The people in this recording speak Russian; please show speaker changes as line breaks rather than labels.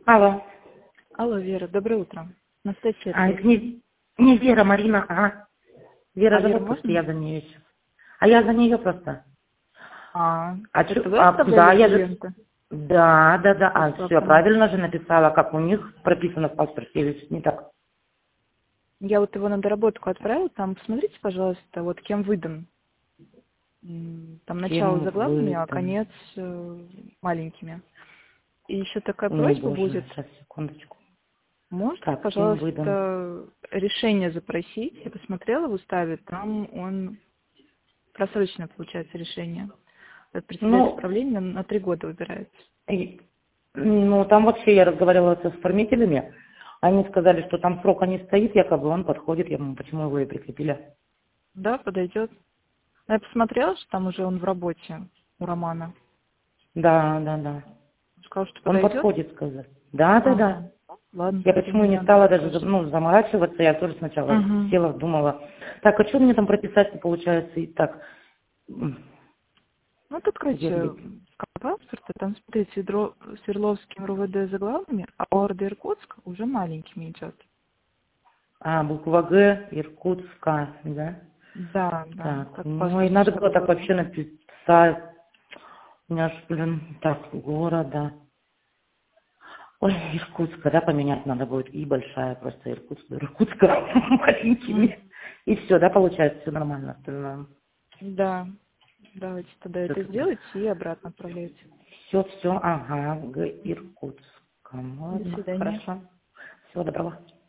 Алло.
Алло, Вера, доброе утро. Анастасия.
Это не Вера, Марина, а. Вера
Вера,
живет, просто
можно?
я за нее сейчас. А я за нее просто.
Это вы
Да,
оставляли
я же...
клиента?
Да. А,
По
все, я
автомату.
правильно же написала, как у них прописано в паспорте, или что-то не так?
Я вот его на доработку отправила, там посмотрите, пожалуйста, вот кем выдан. Там начало
Кем
заглавными,
вы
а
там?
конец маленькими. И еще такая
Ой,
просьба
боже,
будет.
сейчас, секундочку.
Можете,
Так, кем выдан?
пожалуйста, решение запросить? Я посмотрела в уставе, там он просроченное получается решение. От председателя
Ну,
правления на 3 года выбирается.
ну, там вообще я разговаривала со оформителями. Они сказали, что там срока не стоит, якобы он подходит. Я думаю, почему его и прикрепили?
Да, подойдет. Я посмотрела, что там уже он в работе у Романа.
Да.
Сказал, что
Он
подойдет.
подходит, сказать. Да.
Ага. Ладно,
Я
тогда
почему
не
не
надо
стала даже
запрашивать.
заморачиваться, я тоже сначала
Угу.
села, думала, так, а что мне там прописать получается и так,
Ну, вот откройте
Ерлик.
паспорта, там, смотрите, Свердловским РУВД заглавными, а ОРД Иркутск уже маленькими идет.
А, буква Г, Иркутска, да?
Да,
Так,
как в
ну и
паспорте,
надо было
чтобы
так
было.
вообще написать, у меня ж, так, города. Ой, Иркутска, да, поменять надо будет, и большая просто Иркутска маленькими.
Мгм.
И все, да, получается, все нормально, остальное.
Да, давайте тогда
Все
это
тогда.
сделайте и обратно отправляйте.
Все, ага, Г,
Мгм.
Иркутска.
До
Ладно,
свидания.
хорошо. Всего доброго.